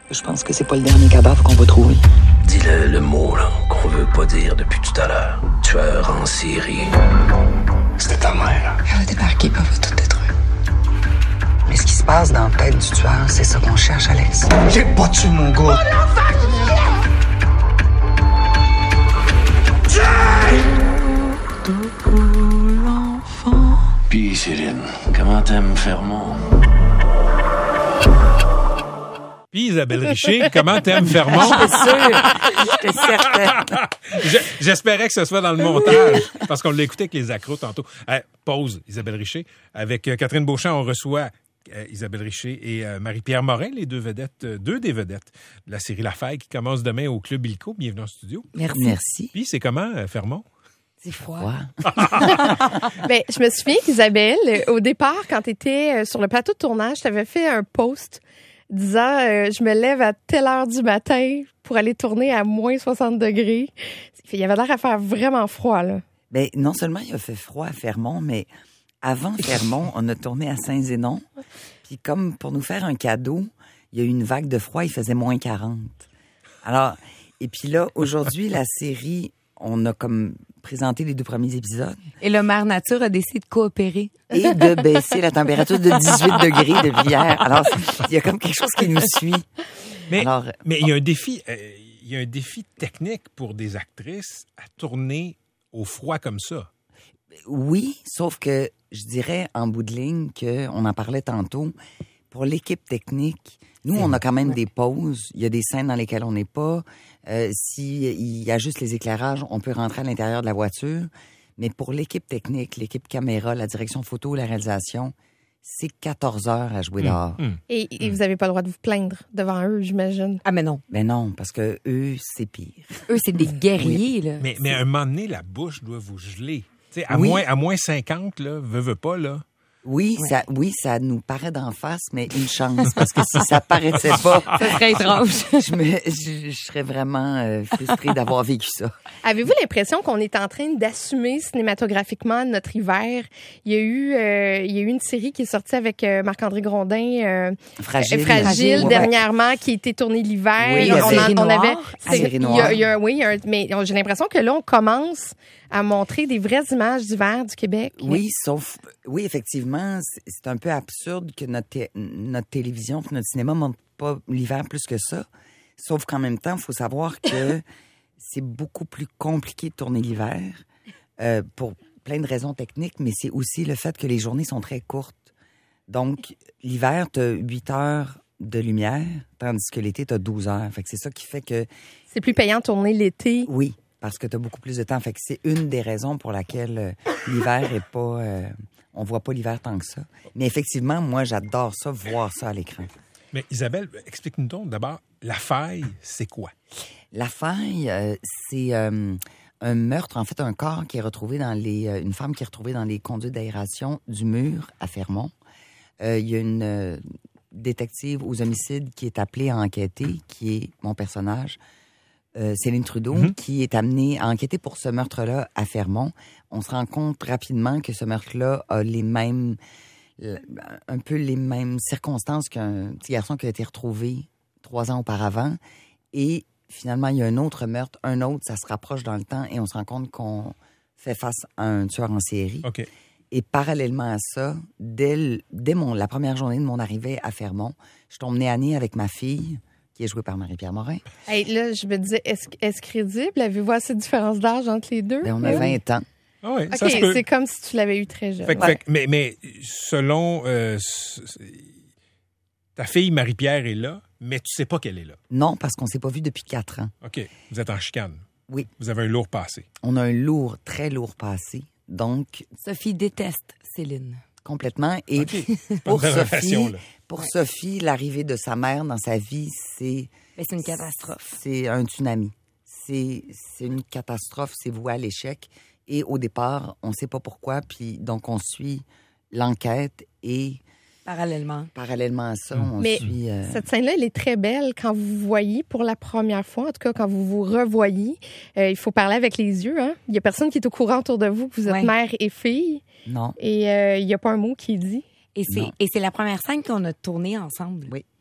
Je pense que c'est pas le dernier cadavre qu'on va trouver. Dis le mot là, qu'on veut pas dire depuis tout à l'heure. Tueur en série. C'était ta mère. Elle va débarquer, puis elle va tout détruire. Mais ce qui se passe dans la tête du tueur, c'est ça qu'on cherche, Alex. J'ai pas tué mon gars. Puis Céline, comment t'aimes Fermont? Puis Isabelle Richer, comment t'aimes Fermont? J'étais certaine. J'espérais que ce soit dans le montage, parce qu'on l'a écouté avec les accros tantôt. Pause, Isabelle Richer. Avec Catherine Beauchamp, on reçoit Isabelle Richer et Marie-Pierre Morin, les deux des vedettes de la série La Faille qui commence demain au Club Illico. Bienvenue en studio. Merci. Puis c'est comment, Fermont? C'est froid. Ben, je me souviens qu'Isabelle, au départ, quand tu étais sur le plateau de tournage, tu avais fait un post disant je me lève à telle heure du matin pour aller tourner à moins 60 degrés. Il y avait l'air à faire vraiment froid, là. Ben, non seulement il a fait froid à Fermont, mais avant Fermont, on a tourné à Saint-Zénon. Puis comme pour nous faire un cadeau, il y a eu une vague de froid, il faisait moins 40. Alors, et puis là, aujourd'hui, la série, on a comme présenté les 2 premiers épisodes. Et le Mère Nature a décidé de coopérer. Et de baisser la température de 18 degrés depuis hier. Alors, il y a comme quelque chose qui nous suit. Mais Alors, il y a un défi, technique pour des actrices à tourner au froid comme ça. oui, sauf que je dirais en bout de ligne qu'on en parlait tantôt, pour l'équipe technique, nous, on a quand même des pauses. Il y a des scènes dans lesquelles on n'est pas. S'il y a juste les éclairages, on peut rentrer à l'intérieur de la voiture. Mais pour l'équipe technique, l'équipe caméra, la direction photo, la réalisation, c'est 14 heures à jouer dehors. Et vous n'avez pas le droit de vous plaindre devant eux, j'imagine. Ah, mais non. Mais non, parce que eux, c'est pire. Eux, c'est des guerriers, là. Mais à un moment donné, la bouche doit vous geler. Tu sais, à moins 50, là, veux pas, là. Oui, ça nous paraît d'en face, mais une chance, parce que si ça paraissait pas, Ça serait étrange. je serais vraiment frustrée d'avoir vécu ça. Avez-vous l'impression qu'on est en train d'assumer cinématographiquement notre hiver? Il y a eu une série qui est sortie avec Marc-André Grondin, Fragile, dernièrement, qui a été tournée l'hiver. Oui, Série Noire. Mais j'ai l'impression que là, on commence à montrer des vraies images d'hiver du Québec. Oui, effectivement, c'est un peu absurde que notre télévision, notre cinéma ne montre pas l'hiver plus que ça. Sauf qu'en même temps, il faut savoir que c'est beaucoup plus compliqué de tourner l'hiver pour plein de raisons techniques, mais c'est aussi le fait que les journées sont très courtes. Donc, l'hiver, tu as 8 heures de lumière, tandis que l'été, tu as 12 heures. Fait que c'est ça qui fait que... C'est plus payant de tourner l'été. Oui, parce que tu as beaucoup plus de temps. Fait que c'est une des raisons pour laquelle l'hiver est pas... on voit pas l'hiver tant que ça. Mais effectivement, moi, j'adore ça, voir ça à l'écran. Mais Isabelle, explique-nous donc d'abord, La Faille, c'est quoi? La Faille, c'est un meurtre, en fait, un corps qui est retrouvé dans une femme qui est retrouvée dans les conduits d'aération du mur à Fermont. Il y a une détective aux homicides qui est appelée à enquêter, qui est mon personnage, Céline Trudeau, qui est amenée à enquêter pour ce meurtre-là à Fermont. On se rend compte rapidement que ce meurtre-là a un peu les mêmes circonstances qu'un petit garçon qui a été retrouvé 3 ans auparavant. Et finalement, il y a un autre meurtre, ça se rapproche dans le temps et on se rend compte qu'on fait face à un tueur en série. OK. Et parallèlement à ça, dès la première journée de mon arrivée à Fermont, je tombe nez à nez avec ma fille, qui est jouée par Marie-Pierre Morin. Hey, là, je me disais, est-ce crédible? Avez-vous assez de différence d'âge entre les deux? Ben, on a 20 ans. Ah oui, OK, ça se peut. c'est comme si tu l'avais eu très jeune. Mais selon... ta fille Marie-Pierre est là, mais tu sais pas qu'elle est là. Non, parce qu'on s'est pas vu depuis 4 ans. OK. Vous êtes en chicane. Oui. Vous avez un lourd passé. On a un très lourd passé. Donc... Sophie déteste Céline. Complètement. Et pour Sophie, l'arrivée de sa mère dans sa vie, c'est une catastrophe. C'est un tsunami. C'est une catastrophe, c'est voué à l'échec. Et au départ, on ne sait pas pourquoi. Puis donc, on suit l'enquête et... Parallèlement à ça, on suit... Cette scène-là, elle est très belle quand vous voyez pour la première fois, en tout cas quand vous vous revoyez. Il faut parler avec les yeux. Hein? Il n'y a personne qui est au courant autour de vous que vous êtes mère et fille. Non. Et il n'y a pas un mot qui est dit. Et c'est la première scène qu'on a tournée ensemble. Oui.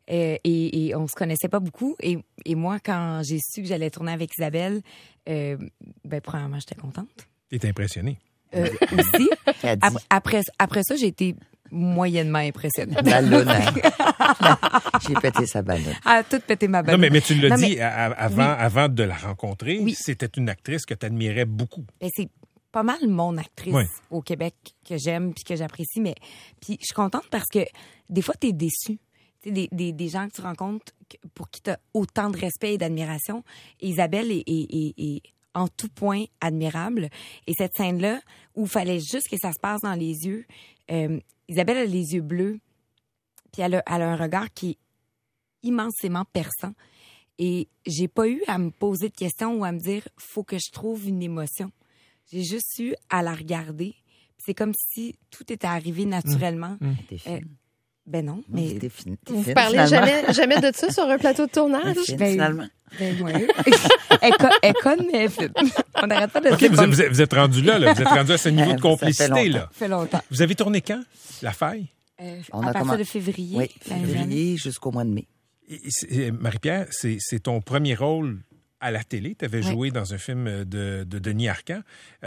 et on se connaissait pas beaucoup. Et moi, quand j'ai su que j'allais tourner avec Isabelle, premièrement, j'étais contente. T'es impressionné. Aussi. Elle a dit. Après ça, j'ai été moyennement impressionnée. Ballonnaire. J'ai pété sa ballonne. À tout péter ma Non, ballonne. mais tu l'as Non, dit mais- avant de la rencontrer, Oui. c'était une actrice que tu admirais beaucoup. Ben, c'est pas mal mon actrice Oui. au Québec que j'aime puis que j'apprécie. Mais puis je suis contente parce que des fois, t'es déçue. Tu sais, des gens que tu rencontres pour qui tu as autant de respect et d'admiration. Et Isabelle est en tout point admirable. Et cette scène-là, où il fallait juste que ça se passe dans les yeux, Isabelle a les yeux bleus, puis elle a un regard qui est immensément perçant. Et j'ai pas eu à me poser de questions ou à me dire faut que je trouve une émotion. J'ai juste eu à la regarder. Puis c'est comme si tout était arrivé naturellement. T'es fine. Ben non, mais T'es fine. T'es Vous fine, parlez finalement. jamais de ça sur un plateau de tournage? T'es fine, Ben, finalement. ben ouais. Elle conne, mais elle fait. On n'arrête pas de OK, dire comme vous êtes rendu là. Vous êtes rendu à ce niveau de Ça fait complicité. longtemps. Là. ça fait longtemps. Vous avez tourné quand? La faille? On À a partir commen- de février. Oui, l'année dernière. février jusqu'au mois de mai. Marie-Pierre, c'est ton premier rôle à la télé. Tu avais Oui. joué dans un film de Denis Arcand.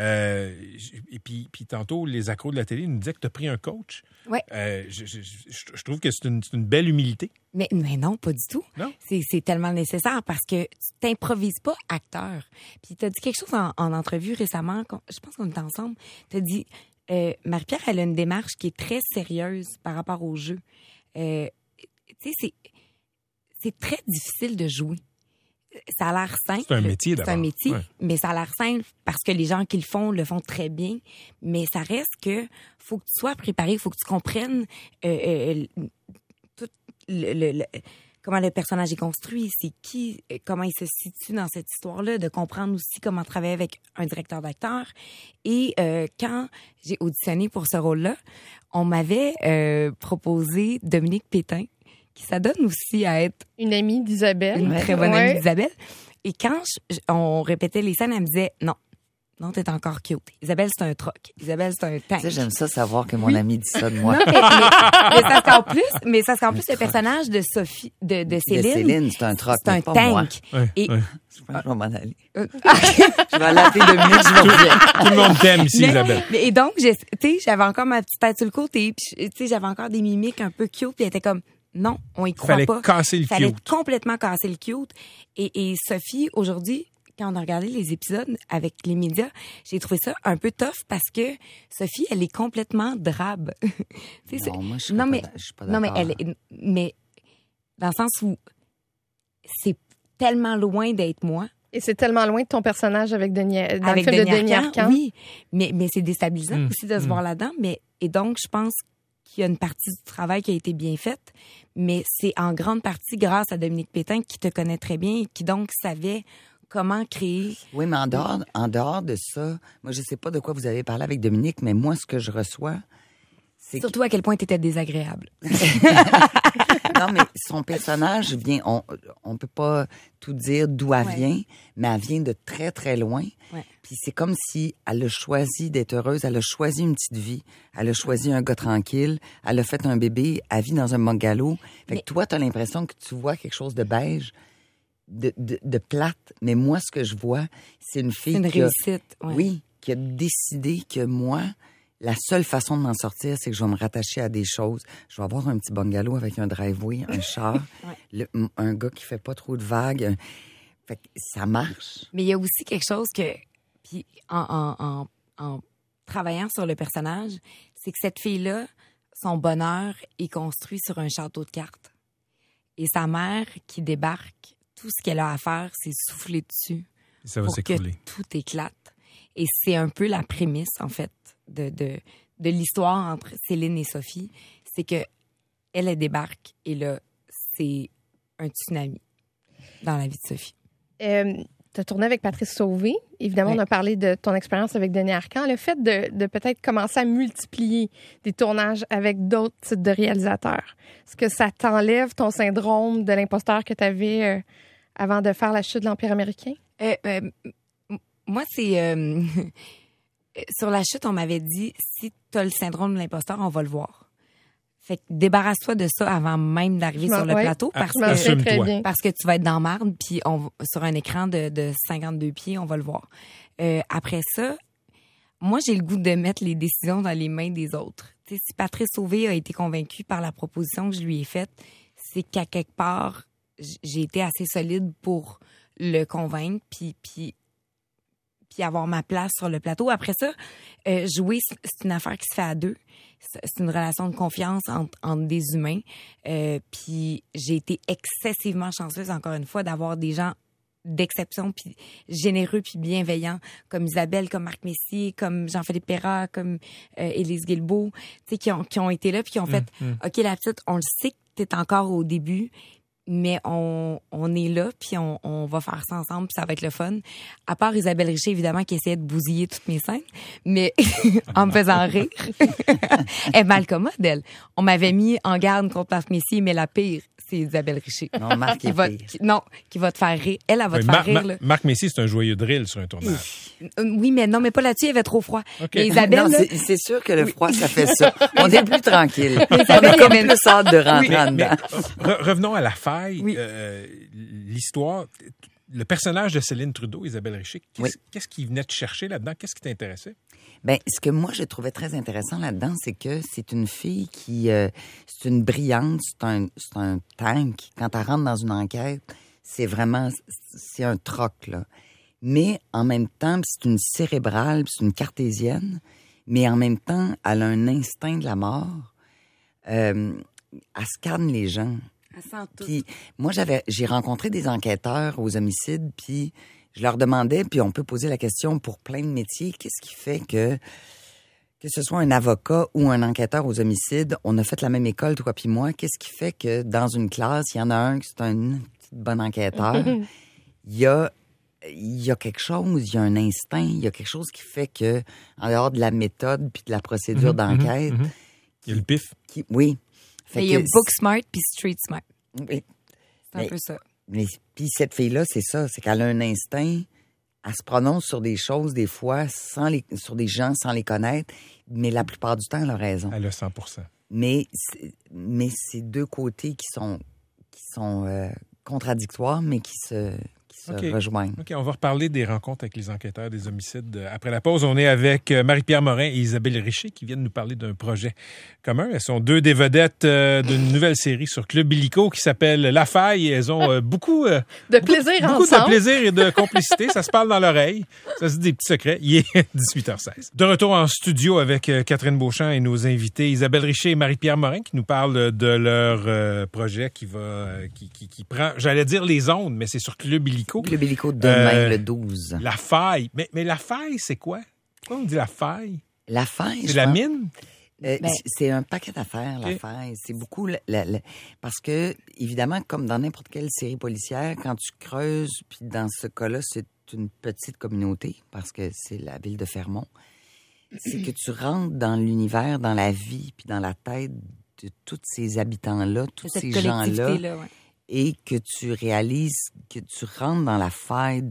Et puis tantôt, les accros de la télé nous disaient que tu as pris un coach. Ouais. Je trouve que c'est une belle humilité. Mais non, pas du tout. Non? C'est tellement nécessaire parce que tu t'improvises pas acteur. Puis tu as dit quelque chose en entrevue récemment, je pense qu'on était ensemble. Tu as dit, Marie-Pierre, elle a une démarche qui est très sérieuse par rapport au jeu. Tu sais, c'est très difficile de jouer. Ça a l'air simple. C'est un métier, C'est un d'abord. métier, Ouais. mais ça a l'air simple parce que les gens qui le font très bien. Mais ça reste que faut que tu sois préparé, faut que tu comprennes tout comment le personnage est construit, c'est qui, comment il se situe dans cette histoire-là, de comprendre aussi comment travailler avec un directeur d'acteur. Et quand j'ai auditionné pour ce rôle-là, on m'avait proposé Dominique Pétain, qui s'adonne aussi à être Une amie d'Isabelle. une très bonne Ouais. amie d'Isabelle. Et quand on répétait les scènes, elle me disait non, t'es encore cute. Isabelle, c'est un troc. Isabelle, c'est un tank. Tu sais, j'aime ça savoir que mon ami dit ça de moi. Non, mais ça qu'en plus, le personnage de Sophie, de Céline. De Céline, c'est un troc, C'est un mais pas moi. tank. Ouais, Et ouais. Je pense que je vais m'en aller. Je vais aller appeler Dominique, je vais revenir. Tout le monde t'aime ici, Isabelle. Et donc, tu sais, j'avais encore ma petite tête sur le côté, puis tu sais, j'avais encore des mimiques un peu cute, puis elle était comme non, on y croit Fallait pas. casser le Fallait cute. complètement casser le cute. Et Sophie, aujourd'hui, quand on a regardé les épisodes avec les médias, j'ai trouvé ça un peu tough parce que Sophie, elle est complètement drabe. Tu sais, Non, moi, je suis non, pas mais, d'a- je suis pas non, mais d'accord. mais dans le sens où c'est tellement loin d'être moi. Et c'est tellement loin de ton personnage avec Denis, dans Avec le film de Denis Arcand, Arcand. oui, mais c'est déstabilisant aussi de se voir là-dedans. Et donc, je pense qu'il y a une partie du travail qui a été bien faite, mais c'est en grande partie grâce à Dominique Pétain qui te connaît très bien et qui donc savait comment créer. Oui, mais en dehors de ça, moi, je sais pas de quoi vous avez parlé avec Dominique, mais moi, ce que je reçois, c'est que... Surtout à quel point tu étais désagréable. Non, mais son personnage vient... On peut pas tout dire d'où elle Ouais. vient, mais elle vient de très, très loin. Ouais. Puis c'est comme si elle a choisi d'être heureuse, elle a choisi une petite vie, elle a choisi un gars tranquille, elle a fait un bébé, elle vit dans un bungalow. Fait Mais- que toi, t'as l'impression que tu vois quelque chose de beige, de plate. Mais moi, ce que je vois, c'est une fille C'est une qui a- réussite. Ouais. Oui, qui a décidé que moi, la seule façon de m'en sortir, c'est que je vais me rattacher à des choses. Je vais avoir un petit bungalow avec un driveway, un char, un gars qui fait pas trop de vagues. Fait que ça marche. Mais il y a aussi quelque chose que, puis en travaillant sur le personnage, c'est que cette fille-là, son bonheur est construit sur un château de cartes. Et sa mère qui débarque, tout ce qu'elle a à faire, c'est souffler dessus Ça va pour que s'écrouler. tout éclate. Et c'est un peu la prémisse, en fait, de l'histoire entre Céline et Sophie. C'est que elle débarque et là, c'est un tsunami dans la vie de Sophie. Tu as tourné avec Patrice Sauvé. Évidemment, Ouais. on a parlé de ton expérience avec Denis Arcand. Le fait de peut-être commencer à multiplier des tournages avec d'autres types de réalisateurs, est-ce que ça t'enlève ton syndrome de l'imposteur que tu avais avant de faire La chute de l'Empire américain? Moi, c'est... sur la chute, on m'avait dit, si tu as le syndrome de l'imposteur, on va le voir. Fait que débarrasse-toi de ça avant même d'arriver sur le plateau parce je m'en souviens que, très bien. parce que tu vas être dans marde, puis sur un écran de 52 pieds, on va le voir. Après ça, moi, j'ai le goût de mettre les décisions dans les mains des autres. Tu sais, si Patrice Sauvé a été convaincu par la proposition que je lui ai faite, c'est qu'à quelque part, j'ai été assez solide pour le convaincre, puis avoir ma place sur le plateau. Après ça, jouer, c'est une affaire qui se fait à deux. C'est une relation de confiance entre des humains. Puis j'ai été excessivement chanceuse, encore une fois, d'avoir des gens d'exception, puis généreux, puis bienveillants, comme Isabelle, comme Marc Messier, comme Jean-Philippe Perra, comme Élise Guilbeault, tu sais, qui ont été là, puis qui ont fait « OK, la petite, on le sait que t'es encore au début, mais on est là, puis on va faire ça ensemble, puis ça va être le fun. » À part Isabelle Richer, évidemment, qui essayait de bousiller toutes mes scènes, mais en me faisant rire. Elle est mal commode, elle. On m'avait mis en garde contre Marc Messier, mais la pire, c'est Isabelle Richer. Non, Marc est pire. Qui va te faire rire. Elle va te faire rire. Là. Marc Messier, c'est un joyeux drill sur un tournage. Oui, mais non, mais pas là-dessus, il y avait trop froid. Okay. Mais Isabelle, non, c'est sûr que le froid, ça fait ça. On est plus tranquille. On a comme plus hâte de rentrer en dedans. Revenons à la faille. Oui. L'histoire, le personnage de Céline Trudeau, Isabelle Richer, qu'est-ce qui venait te chercher là-dedans? Qu'est-ce qui t'intéressait? Ben, ce que moi, je trouvais très intéressant là-dedans, c'est que c'est une fille qui... c'est une brillante, c'est un tank. Quand elle rentre dans une enquête, c'est vraiment... C'est un troc, là. Mais en même temps, c'est une cérébrale, c'est une cartésienne, mais en même temps, elle a un instinct de la mort. Elle scanne les gens. Elle sent tout. Puis moi, j'ai rencontré des enquêteurs aux homicides, puis je leur demandais, puis on peut poser la question pour plein de métiers, qu'est-ce qui fait que ce soit un avocat ou un enquêteur aux homicides, on a fait la même école, toi puis moi, qu'est-ce qui fait que dans une classe, il y en a un qui c'est un petit bon enquêteur, il y a quelque chose, il y a un instinct, il y a quelque chose qui fait que, en dehors de la méthode puis de la procédure d'enquête... Il y a le pif. Oui. Il y a book smart puis street smart. Oui. C'est un peu ça. Mais puis cette fille-là, c'est ça, c'est qu'elle a un instinct, elle se prononce sur des choses, des fois, sur des gens sans les connaître, mais la plupart du temps, elle a raison. Elle a 100%. Mais c'est deux côtés qui sont contradictoires, mais qui se rejoignent. OK, on va reparler des rencontres avec les enquêteurs des homicides. Après la pause, on est avec Marie-Pierre Morin et Isabelle Richer qui viennent nous parler d'un projet commun. Elles sont deux des vedettes d'une nouvelle série sur Club Illico qui s'appelle La Faille. Et elles ont beaucoup de plaisir beaucoup ensemble. de plaisir et de complicité. Ça se parle dans l'oreille. Ça se dit des petits secrets. Il est 18h16. De retour en studio avec Catherine Beauchamp et nos invités Isabelle Richer et Marie-Pierre Morin qui nous parlent de leur projet qui prend, j'allais dire les ondes, mais c'est sur Club Illico. Club Illico demain, le 12. La faille. Mais la faille, c'est quoi? Pourquoi on dit la faille? La faille, c'est la mine? C'est un paquet d'affaires, la faille. C'est beaucoup... parce que, évidemment, comme dans n'importe quelle série policière, quand tu creuses, puis dans ce cas-là, c'est une petite communauté, parce que c'est la ville de Fermont, c'est que tu rentres dans l'univers, dans la vie, puis dans la tête de tous ces habitants-là, tous ces gens-là. Là, ouais. Et que tu réalises que tu rentres dans la faille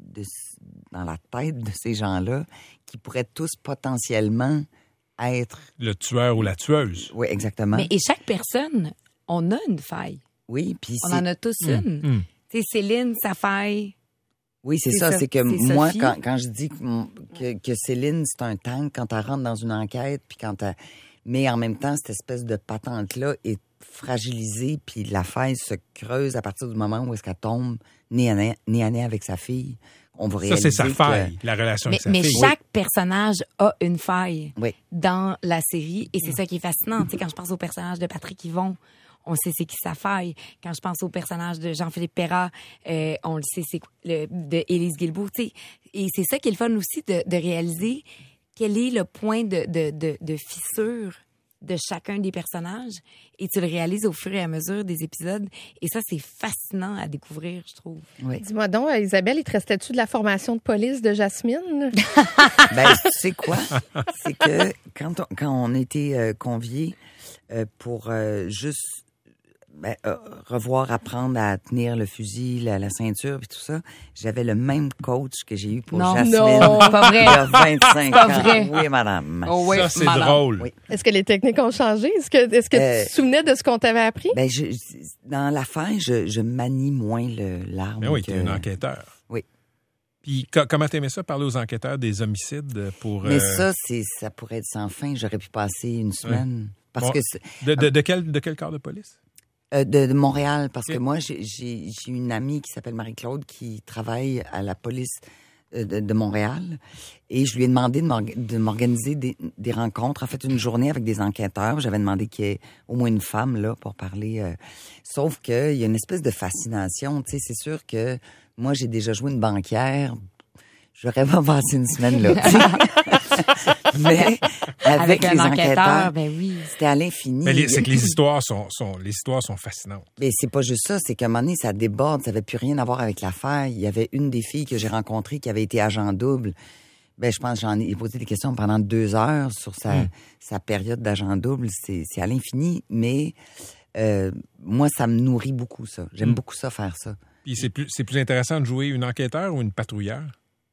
dans la tête de ces gens-là qui pourraient tous potentiellement être... Le tueur ou la tueuse. Oui, exactement. Et chaque personne, on a une faille. Oui, puis on en a tous une. Tu sais, Céline, sa faille... Oui, c'est ça. C'est que moi, quand je dis que Céline, c'est un tank, quand elle rentre dans une enquête, puis mais en même temps, cette espèce de patente-là est fragilisée, puis la faille se creuse à partir du moment où est-ce qu'elle tombe nez à nez avec sa fille. On va réaliser ça, c'est sa faille, la relation avec sa fille. Mais chaque personnage a une faille dans la série, et c'est ça qui est fascinant. Tu sais, quand je pense au personnage de Patrick Yvon, on sait c'est qui sa faille. Quand je pense au personnage de Jean-Philippe Perra, on le sait c'est de Élise Guilbeault. Tu sais, et c'est ça qui est le fun aussi de réaliser quel est le point de fissure de chacun des personnages, et tu le réalises au fur et à mesure des épisodes. Et ça, c'est fascinant à découvrir, je trouve. Oui. Dis-moi donc, Isabelle, il te restait-tu de la formation de police de Jasmine? Ben, tu sais quoi? C'est que quand on était conviés pour juste revoir apprendre à tenir le fusil, la ceinture puis tout ça, j'avais le même coach que j'ai eu pour Non. Jasmine. Non. C'est pas vrai. Il y a 25 pas ans. vrai. Oui, madame. Oh, oui, Ça, c'est madame. drôle. Oui. Est-ce que les techniques ont changé? Est-ce que tu te souvenais de ce qu'on t'avait appris? Ben, dans l'affaire, je manie moins l'arme. Mais oui, que... t'es un enquêteur. Oui. Puis comment t'aimais ça, parler aux enquêteurs des homicides pour... Mais ça pourrait être sans fin. J'aurais pu passer une semaine. Parce Bon. que De quel corps de police? de Montréal, parce Ok. que moi, j'ai une amie qui s'appelle Marie-Claude qui travaille à la police de Montréal. Et je lui ai demandé de m'organiser des rencontres, en fait, une journée avec des enquêteurs. J'avais demandé qu'il y ait au moins une femme là pour parler. Sauf qu'il y a une espèce de fascination. Tu sais, c'est sûr que moi, j'ai déjà joué une banquière. J'aurais pas passé une semaine là. tu sais. Mais avec un les enquêteur, enquêteurs, ben oui. c'était à l'infini. Mais c'est que les histoires sont fascinantes. Mais c'est pas juste ça, c'est qu'à un moment donné, ça déborde, ça avait plus rien à voir avec l'affaire. Il y avait une des filles que j'ai rencontrées qui avait été agent double. Ben, je pense que j'en ai posé des questions pendant 2 heures sur sa période d'agent double. C'est à l'infini, mais moi, ça me nourrit beaucoup, ça. J'aime beaucoup ça, faire ça. Puis c'est plus intéressant de jouer une enquêteur ou une patrouilleur?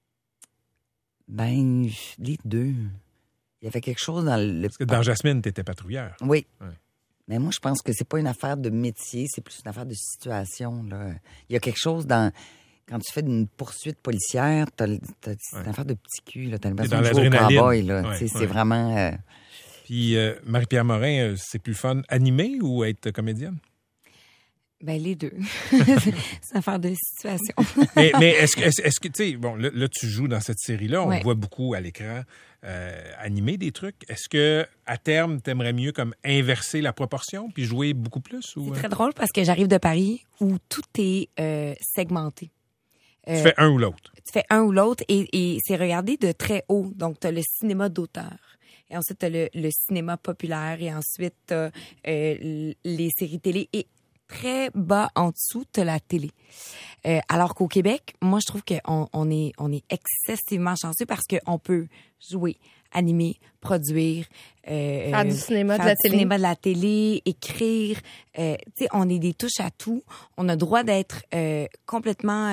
Ben, les deux. Il y avait quelque chose dans le... Parce que dans Jasmine, t'étais patrouilleur. Oui. Ouais. Mais moi, je pense que c'est pas une affaire de métier, c'est plus une affaire de situation, là. Il y a quelque chose dans... Quand tu fais une poursuite policière, c'est une affaire de petit cul, là. T'as l'impression dans de jouer au l'adrénaline. cowboy, là. Ouais, Tu sais, ouais. c'est vraiment... Puis Marie-Pierre Morin, c'est plus fun animer ou être comédienne? Ben, les deux. C'est une affaire de situation. mais est-ce que tu sais, bon, là, tu joues dans cette série-là, on Ouais. voit beaucoup à l'écran animer des trucs. Est-ce que à terme, t'aimerais mieux comme inverser la proportion puis jouer beaucoup plus? Ou, C'est très drôle parce que j'arrive de Paris où tout est segmenté. tu fais un ou l'autre? Tu fais un ou l'autre et c'est regardé de très haut. Donc, tu as le cinéma d'auteur. Et ensuite, tu as le cinéma populaire. Et ensuite, tu as les séries télé. Et très bas en dessous, tu as la télé. Alors qu'au Québec, moi, je trouve qu'on est excessivement chanceux parce qu'on peut jouer, animer, produire. Faire du cinéma, faire de la du télé. cinéma, de la télé, écrire. Tu sais, on est des touches à tout. On a droit d'être complètement...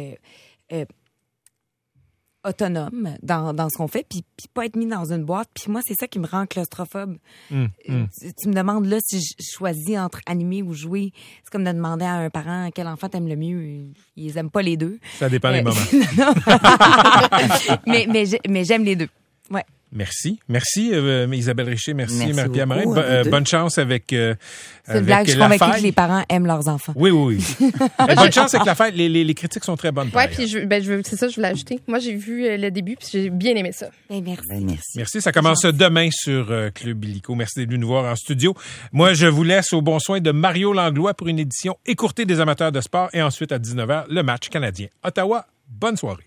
autonome dans ce qu'on fait, puis pas être mis dans une boîte. Puis moi, c'est ça qui me rend claustrophobe. Tu me demandes là si je choisis entre animer ou jouer. C'est comme de demander à un parent quel enfant t'aimes le mieux. Ils les aiment pas les deux. Ça dépend des moments. mais j'aime les deux. Ouais. Merci. Merci, Isabelle Richer. Merci, Merci Marie-Pierre Morin. beaucoup, à vous deux. Bonne chance avec C'est une blague. Je suis convaincue que les parents aiment leurs enfants. Oui. Et bonne chance avec l'affaire. Les critiques sont très bonnes. par Ouais, ailleurs. puis c'est ça, je voulais ajouter. Moi, j'ai vu le début, puis j'ai bien aimé ça. Ben, merci. Ben, merci. Merci. Ça commence demain sur Club Illico. Merci d'être venu nous voir en studio. Moi, je vous laisse au bon soin de Mario Langlois pour une édition écourtée des amateurs de sport et ensuite à 19h, le match canadien. Ottawa, bonne soirée.